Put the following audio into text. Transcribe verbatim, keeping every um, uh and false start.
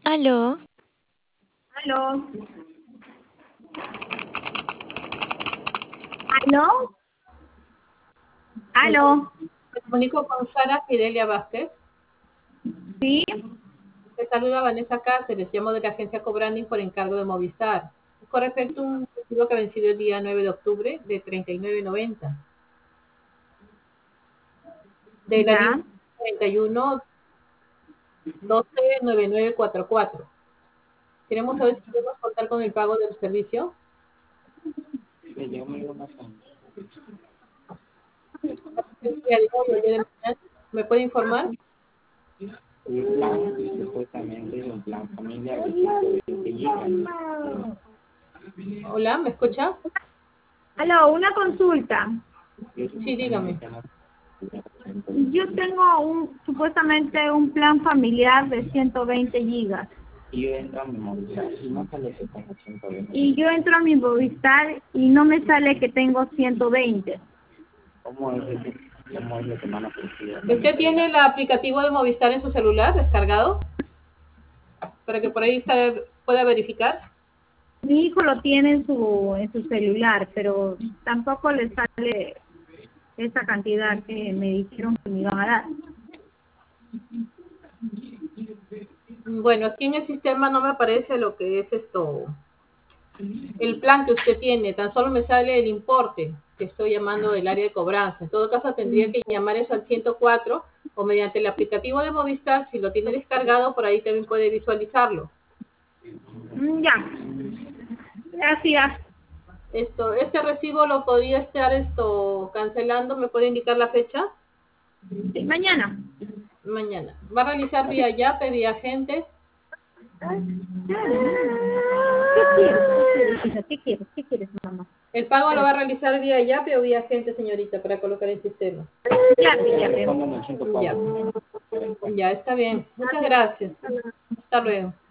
Aló, ¿Aló? ¿Aló? ¿Aló? Me comunico con Sara Fidelia Vázquez. ¿Sí? Te saluda Vanessa Cáceres, llamo de la agencia Cobranding por encargo de Movistar. Es con respecto a un recibo que ha vencido el día nueve de octubre de treinta y nueve noventa de la línea ¿Ya? treinta y uno doce noventa y nueve cuarenta y cuatro. Queremos saber si podemos contar con el pago del servicio. El día de hoy o el día de mañana. ¿Me puede informar? Un plan, supuestamente un plan familiar de ciento veinte gigas. Hola, ¿me escucha? Aló, una consulta. Sí, dígame. Yo tengo un supuestamente un plan familiar de ciento veinte gigas. Y yo entro a mi Movistar y no sale que tengo ciento veinte. Y yo entro a mi Movistar y no me sale que tengo ciento veinte. ¿Cómo es lo que, cómo es lo que me han ofrecido? ¿Usted tiene el aplicativo de Movistar en su celular descargado? Para que por ahí está- pueda verificar. Mi hijo lo tiene en su en su celular, pero tampoco le sale esa cantidad que me dijeron que me iban a dar. Bueno, aquí en el sistema no me aparece lo que es esto, el plan que usted tiene, tan solo me sale el importe que estoy llamando del área de cobranza. En todo caso, tendría que llamar eso al ciento cuatro o mediante el aplicativo de Movistar, si lo tiene descargado, por ahí también puede visualizarlo. Mm, Ya. Gracias. Esto, este recibo lo podría estar esto cancelando, ¿me puede indicar la fecha? Sí, mañana. Mañana. ¿Va a realizar vía Yape, vía agente? ¿Qué quieres? ¿Qué quieres? ¿Qué quieres, mamá? El pago lo va a realizar vía Yape o vía agente, señorita, para colocar el sistema. Ya, ya, Le ya. pongo en el ciento Ya, cuatro. ya está bien. Muchas gracias. Hasta luego.